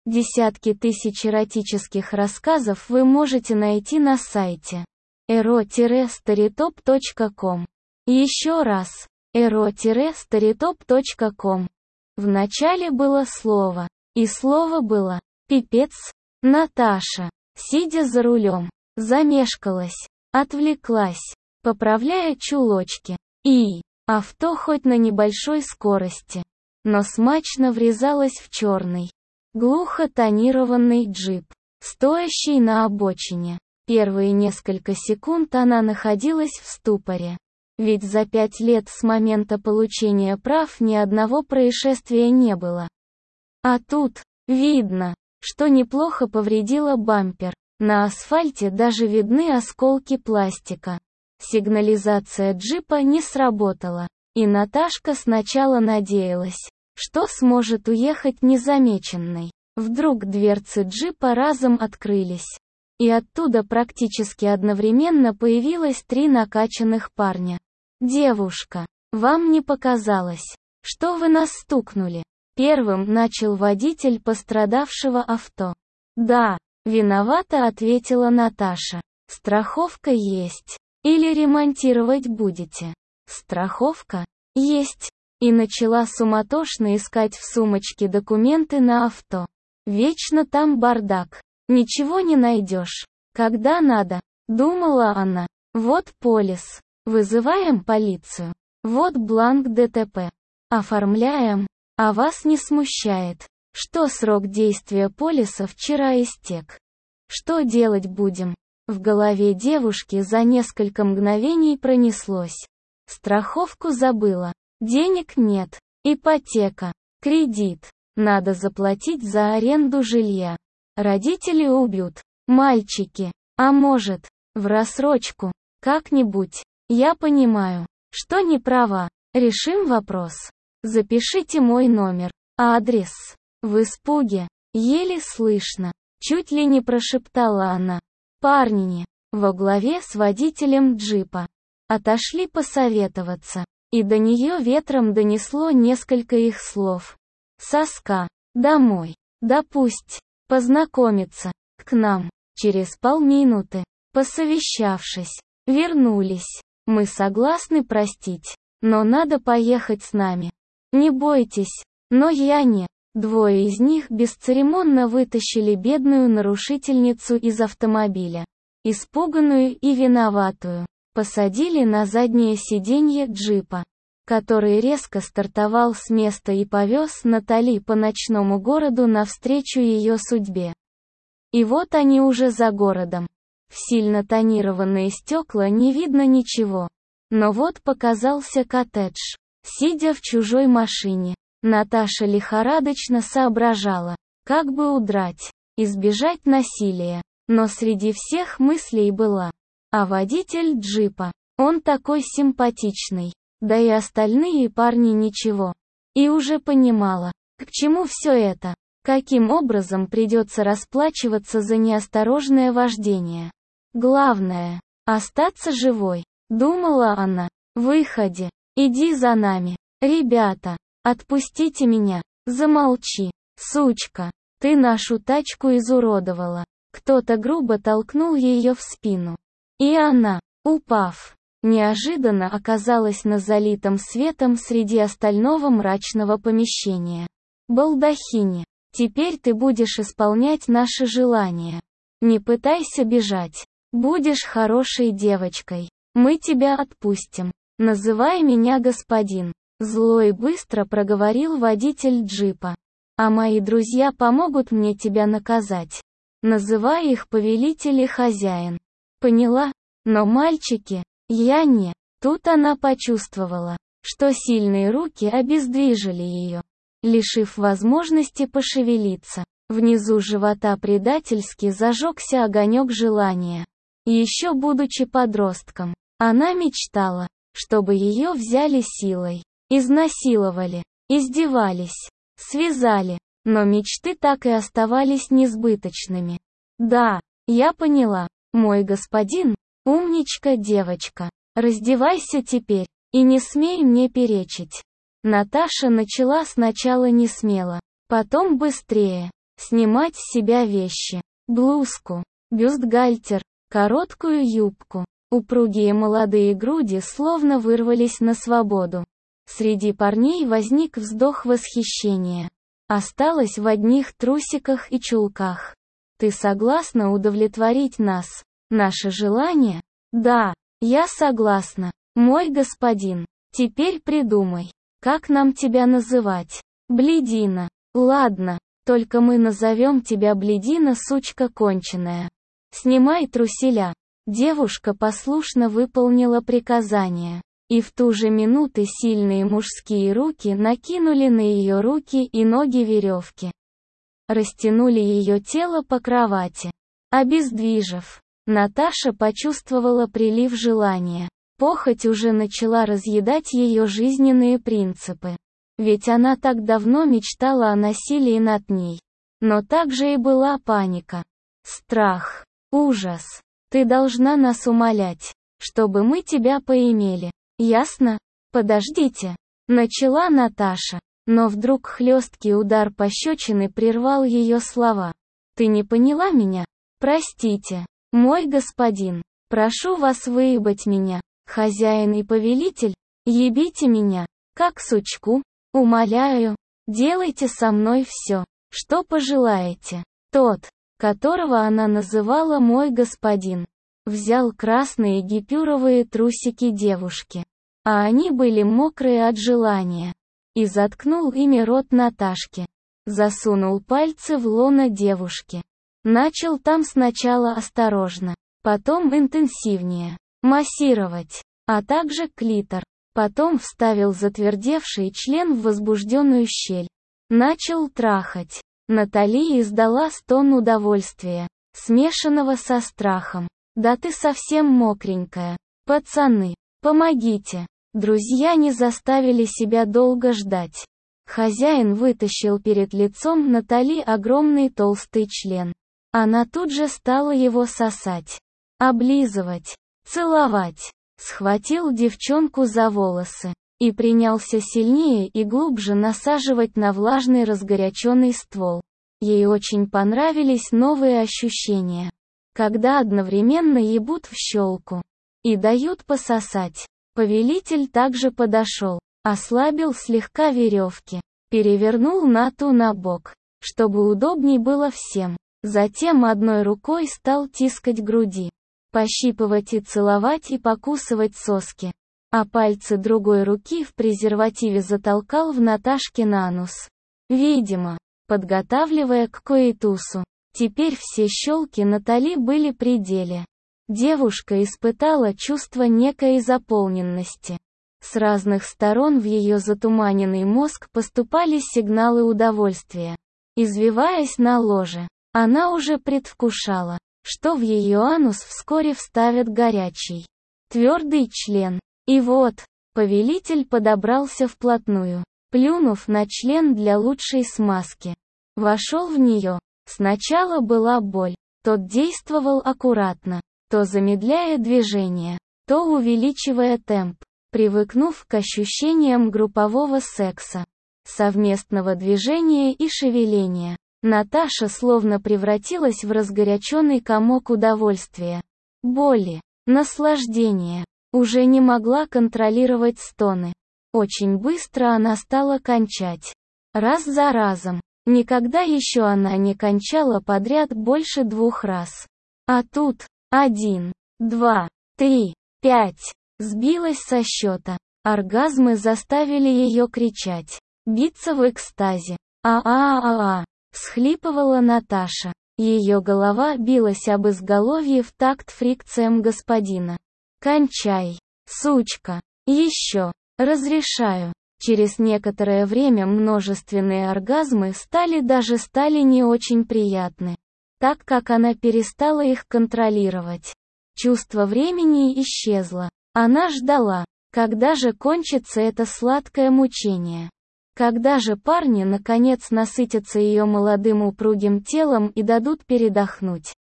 Десятки тысяч эротических рассказов вы можете найти на сайте ero-storytop.com. Еще раз, ero-storytop.com. В начале было слово, и слово было «пипец». Наташа, сидя за рулем, замешкалась, отвлеклась, поправляя чулочки, и авто хоть на небольшой скорости, но смачно врезалось в черный, глухо тонированный джип, стоящий на обочине. Первые несколько секунд она находилась в ступоре. Ведь за 5 лет с момента получения прав ни одного происшествия не было. А тут, видно, что неплохо повредило бампер. На асфальте даже видны осколки пластика. Сигнализация джипа не сработала, и Наташка сначала надеялась, что сможет уехать незамеченной. Вдруг дверцы джипа разом открылись, и оттуда практически одновременно появилось 3 накачанных парня. «Девушка, вам не показалось, что вы нас стукнули?» Первым начал водитель пострадавшего авто. «Да, виновата», ответила Наташа. «Страховка есть. Или ремонтировать будете?» «Страховка? Есть». И начала суматошно искать в сумочке документы на авто. Вечно там бардак. Ничего не найдешь. Когда надо, думала она. Вот полис. Вызываем полицию. Вот бланк ДТП. Оформляем. А вас не смущает, что срок действия полиса вчера истек? Что делать будем? В голове девушки за несколько мгновений пронеслось. Страховку забыла. Денег нет. Ипотека. Кредит. Надо заплатить за аренду жилья. Родители убьют. Мальчики. А может, в рассрочку. Как-нибудь. Я понимаю, что не права. Решим вопрос. Запишите мой номер. Адрес. В испуге. Еле слышно. Чуть ли не прошептала она. Парни во главе с водителем джипа отошли посоветоваться, и до нее ветром донесло несколько их слов. Соска. Домой. Да пусть. Познакомиться. К нам. Через полминуты, посовещавшись, вернулись. Мы согласны простить, но надо поехать с нами. Не бойтесь, но я не. Двое из них бесцеремонно вытащили бедную нарушительницу из автомобиля. Испуганную и виноватую, посадили на заднее сиденье джипа, который резко стартовал с места и повез Натали по ночному городу навстречу ее судьбе. И вот они уже за городом. В сильно тонированные стекла не видно ничего. Но вот показался коттедж. Сидя в чужой машине, Наташа лихорадочно соображала, как бы удрать, избежать насилия. Но среди всех мыслей была. А водитель джипа, он такой симпатичный, да и остальные парни ничего. И уже понимала, к чему все это, каким образом придется расплачиваться за неосторожное вождение. Главное, остаться живой, думала она. Выходи, иди за нами. Ребята, отпустите меня. Замолчи, сучка, ты нашу тачку изуродовала. Кто-то грубо толкнул ее в спину. И она, упав, неожиданно оказалась на залитом светом среди остального мрачного помещения. Балдахине, теперь ты будешь исполнять наши желания. Не пытайся бежать. Будешь хорошей девочкой. Мы тебя отпустим. Называй меня господин. Зло и быстро проговорил водитель джипа. А мои друзья помогут мне тебя наказать. Называй их повелитель и хозяин. Поняла? Но мальчики, я не. Тут она почувствовала, что сильные руки обездвижили ее, лишив возможности пошевелиться. Внизу живота предательски зажегся огонек желания. Еще будучи подростком, она мечтала, чтобы ее взяли силой, изнасиловали, издевались, связали, но мечты так и оставались несбыточными. Да, я поняла, мой господин, умничка девочка, раздевайся теперь, и не смей мне перечить. Наташа начала сначала не смело, потом быстрее. Снимать с себя вещи. Блузку, бюстгальтер, короткую юбку. Упругие молодые груди словно вырвались на свободу. Среди парней возник вздох восхищения. Осталась в одних трусиках и чулках. Ты согласна удовлетворить нас? Наше желание? Да, я согласна, мой господин. Теперь придумай, как нам тебя называть? Блядина. Ладно, только мы назовем тебя Блядина, сучка конченая. Снимай труселя. Девушка послушно выполнила приказание. И в ту же минуту сильные мужские руки накинули на ее руки и ноги веревки. Растянули ее тело по кровати. Обездвижив, Наташа почувствовала прилив желания. Похоть уже начала разъедать ее жизненные принципы. Ведь она так давно мечтала о насилии над ней. Но также и была паника. Страх. Ужас. Ты должна нас умолять, чтобы мы тебя поимели. Ясно? Подождите. Начала Наташа. Но вдруг хлесткий удар пощечины прервал ее слова. Ты не поняла меня? Простите. Мой господин. Прошу вас выебать меня. Хозяин и повелитель. Ебите меня. Как сучку. Умоляю. Делайте со мной все, что пожелаете. Тот, которого она называла мой господин, взял красные гипюровые трусики девушки, а они были мокрые от желания, и заткнул ими рот Наташки. Засунул пальцы в лоно девушки. Начал там сначала осторожно, потом интенсивнее, массировать, а также клитор. Потом вставил затвердевший член в возбужденную щель. Начал трахать. Натали издала стон удовольствия, смешанного со страхом. «Да ты совсем мокренькая. Пацаны, помогите!» Друзья не заставили себя долго ждать. Хозяин вытащил перед лицом Натали огромный толстый член. Она тут же стала его сосать, облизывать, целовать. Схватил девчонку за волосы и принялся сильнее и глубже насаживать на влажный разгоряченный ствол. Ей очень понравились новые ощущения, когда одновременно ебут в щелку и дают пососать. Повелитель также подошел, ослабил слегка веревки, перевернул Нату на бок, чтобы удобней было всем. Затем одной рукой стал тискать груди, пощипывать и целовать и покусывать соски, а пальцы другой руки в презервативе затолкал в Наташкин анус. Видимо, подготавливая к коитусу. Теперь все щелки Натали были при деле. Девушка испытала чувство некой заполненности. С разных сторон в ее затуманенный мозг поступали сигналы удовольствия. Извиваясь на ложе, она уже предвкушала, что в ее анус вскоре вставят горячий, твердый член. И вот, повелитель подобрался вплотную, плюнув на член для лучшей смазки. Вошел в нее. Сначала была боль. Тот действовал аккуратно, то замедляя движение, то увеличивая темп, привыкнув к ощущениям группового секса, совместного движения и шевеления. Наташа словно превратилась в разгоряченный комок удовольствия, боли, наслаждения. Уже не могла контролировать стоны. Очень быстро она стала кончать. Раз за разом. Никогда еще она не кончала подряд больше 2 раз. А тут 1, 2, 3, 5. Сбилась со счета. Оргазмы заставили ее кричать, биться в экстазе. А-а-а-а. Всхлипывала Наташа. Ее голова билась об изголовье в такт фрикциям господина. «Кончай, сучка! Еще! Разрешаю!» Через некоторое время множественные оргазмы стали не очень приятны, так как она перестала их контролировать. Чувство времени исчезло. Она ждала, когда же кончится это сладкое мучение. Когда же парни наконец насытятся ее молодым упругим телом и дадут передохнуть.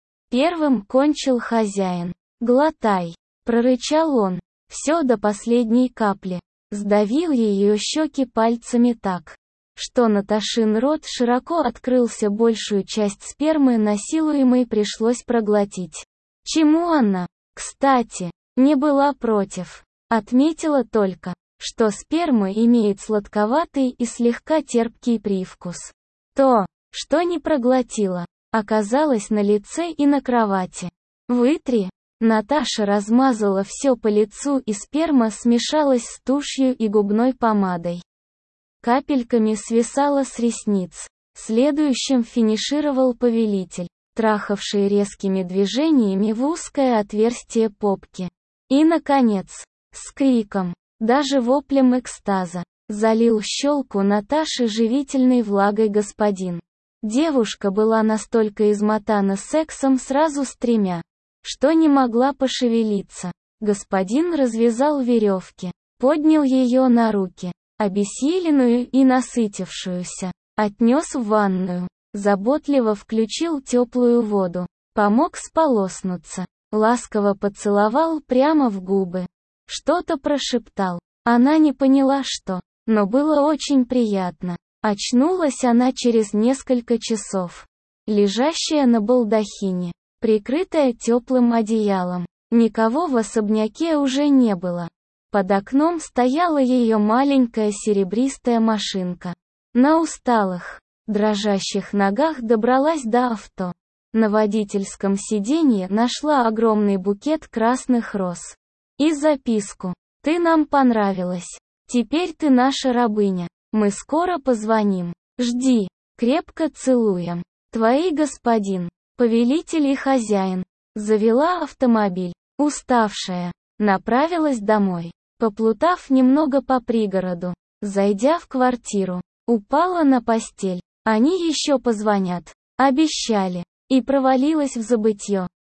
Первым кончил хозяин. «Глотай!» — прорычал он. Все до последней капли. Сдавил ее щеки пальцами так, что Наташин рот широко открылся, большую часть спермы насилуемой пришлось проглотить. Чему она, кстати, не была против. Отметила только, что сперма имеет сладковатый и слегка терпкий привкус. То, что не проглотила, оказалось на лице и на кровати. «Вытри!» Наташа размазала все по лицу, и сперма смешалась с тушью и губной помадой. Капельками свисала с ресниц. Следующим финишировал повелитель, трахавший резкими движениями в узкое отверстие попки. И, наконец, с криком, даже воплем экстаза, залил щелку Наташи живительной влагой господин. Девушка была настолько измотана сексом сразу с тремя, что не могла пошевелиться. Господин развязал веревки, поднял ее на руки, обессиленную и насытившуюся, отнес в ванную, заботливо включил теплую воду, помог сполоснуться, ласково поцеловал прямо в губы. Что-то прошептал. Она не поняла что, но было очень приятно. Очнулась она через несколько часов, лежащая на балдахине, прикрытая теплым одеялом. Никого в особняке уже не было. Под окном стояла ее маленькая серебристая машинка. На усталых, дрожащих ногах добралась до авто. На водительском сиденье нашла огромный букет красных роз. И записку: «Ты нам понравилась. Теперь ты наша рабыня. Мы скоро позвоним. Жди. Крепко целуем. Твои господин, повелитель и хозяин». Завела автомобиль. Уставшая, направилась домой. Поплутав немного по пригороду, зайдя в квартиру, упала на постель. Они еще позвонят. Обещали. И провалилась в забытье.